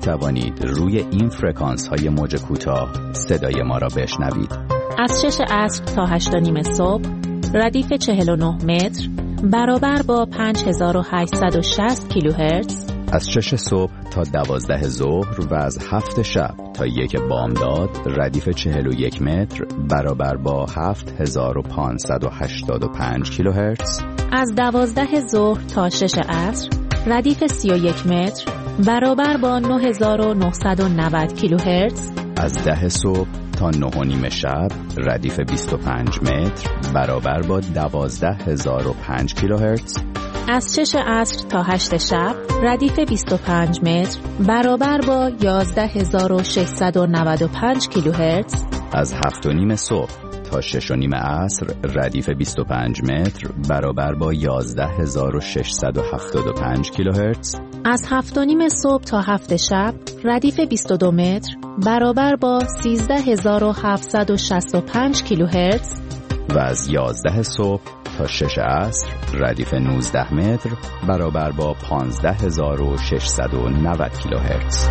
توانید روی این فرکانس های موج کوتاه صدای ما را بشنوید. از 6 عصر تا 8 و نیم صبح ردیف 49 متر برابر با 5860 کیلوهرتز، از 6 صبح تا 12 ظهر و از 7 شب تا 1 بامداد ردیف 41 متر برابر با 7585 کیلوهرتز، از 12 ظهر تا 6 عصر ردیف 31 متر برابر با 9990 کیلوهرتز، از 10 صبح تا 9 و نیم شب ردیف 25 متر برابر با 12005 کیلوهرتز، از 6 عصر تا 8 شب ردیف 25 متر برابر با 11695 کیلوهرتز، از 7 و نیم صبح تا 6 و نیم عصر ردیف 25 متر برابر با 11675 کیلوهرتز، از 7 و نیم صبح تا 7 شب ردیف 22 متر برابر با 13765 کیلوهرتز و از 11 صبح تا 6 عصر ردیف 19 متر برابر با 15690 کیلوهرتز.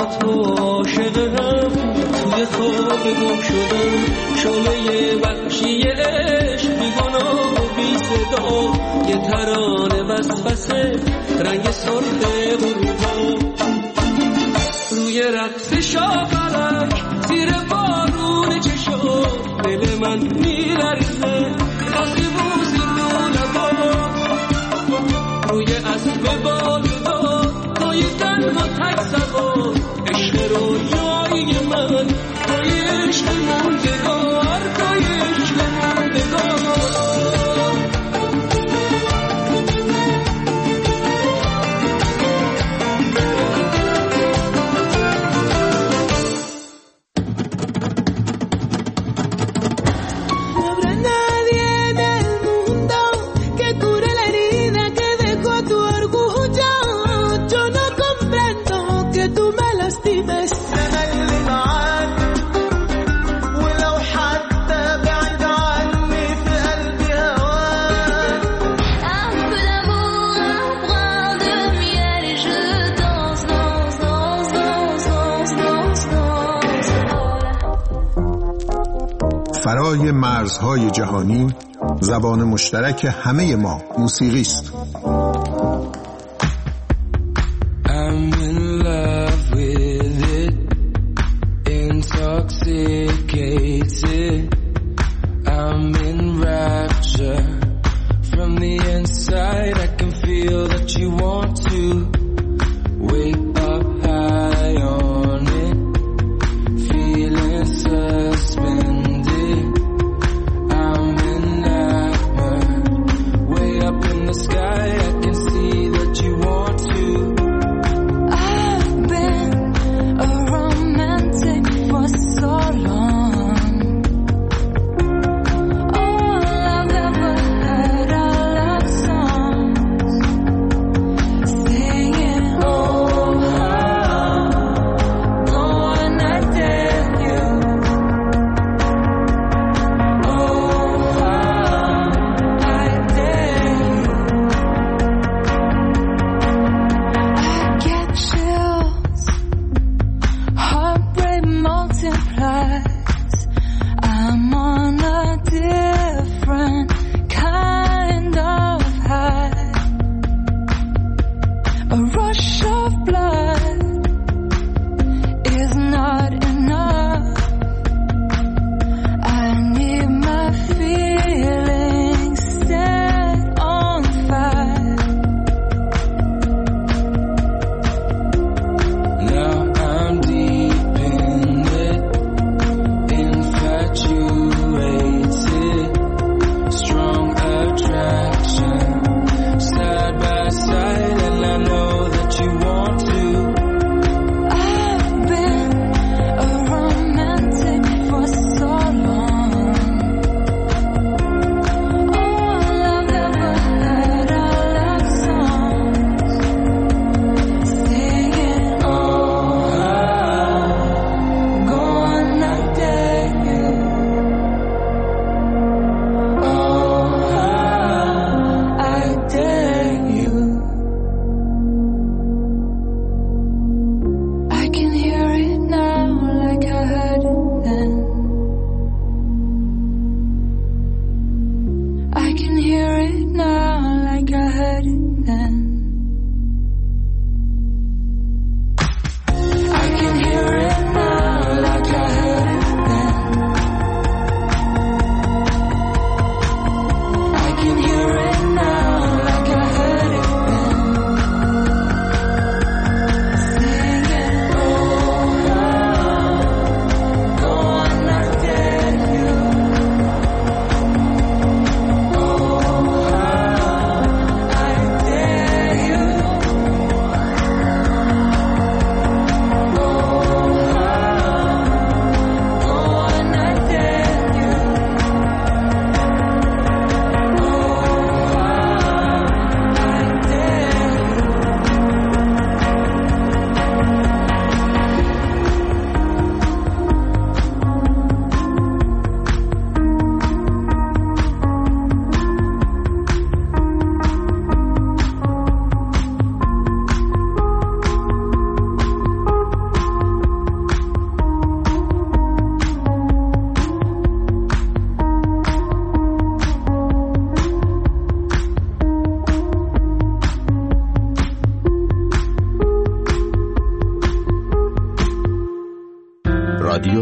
تو عاشقم، توی خواب گم شدم، شعله وحشی عشق بیگناه و بی صدا، یه ترانه وسوسه رنگ سرخ غروبا، روی رقص شاخرک زیر بارون چشم دل من میلرزه، بازی بوزی رو لبا، روی اسب بالدا توی تنگ و تک سوار، عشق رویایی من توی عشق موندگار، توی عشق موندگار. فرای مرزهای جهانی، زبان مشترک همه ما موسیقی است.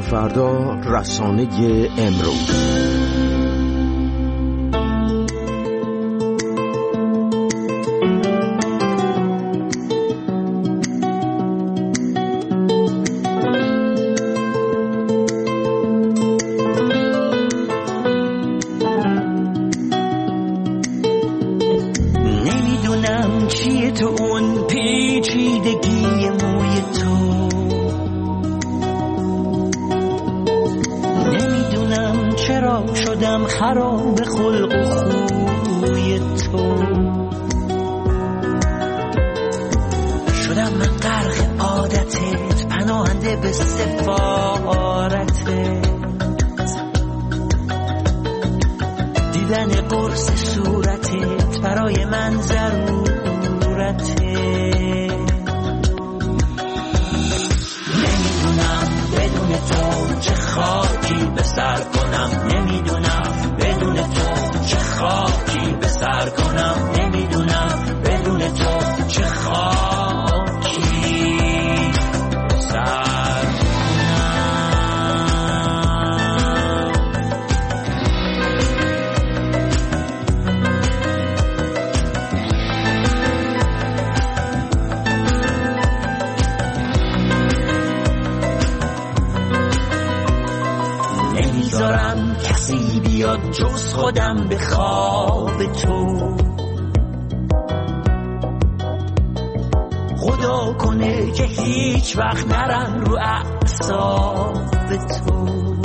فردا رسانه امروز. نمیدونم چیه تو اون پیچیدگی موی تو، نمیدونم چرا شدم خراب خلق و خوی تو، شدم من غرق عادتت، پناهنده به سفارتت، دیدن قرص صورتت برای من ضرورته. نمیدونم بدون تو چه خاکی به سر کنم، نمیدونم بدون تو چه خاکی به سر کنم، نمیدونم بدون تو چه خاکی به سر کنم. نمیذارم کسی بیاد جز خودم به خواب تو، خدا کنه که هیچ وقت نرم رو اعصاب تو.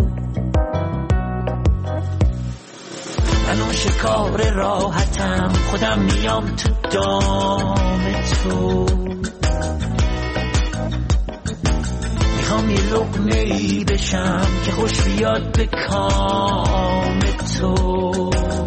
من شکار راحتم، خودم میام تو دام تو، میخوام یه لقمه‌ای بشم که خوش بیاد به کام تو.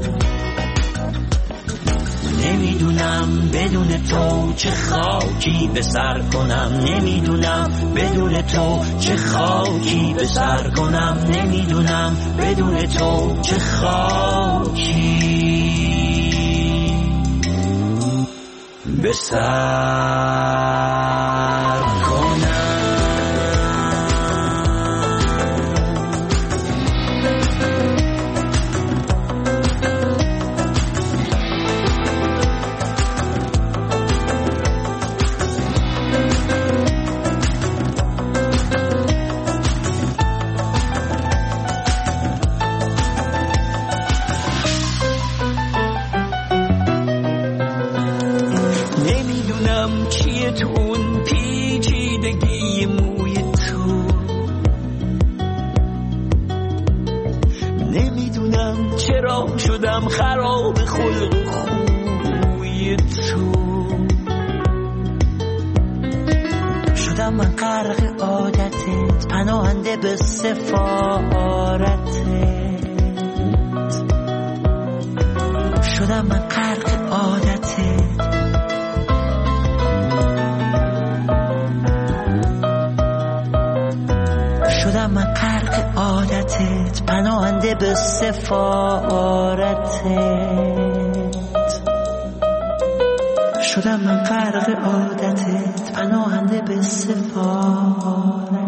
نمیدونم بدون تو چه خاکی به سر کنم، نمیدونم بدون تو چه خاکی به سر کنم، نمیدونم بدون تو چه خاکی به سر کنم. نمیدونم چیه تو اون پیچیدگی موی تو، نمیدونم چرا شدم خراب خلق و خوی تو، شدم من غرق عادتت، پناهنده به سفارتت، شدم من غرق عادتت، شدم من غرق عادتت، پناهنده به سفارتت، شدم من غرق عادتت، پناهنده به سفارتت.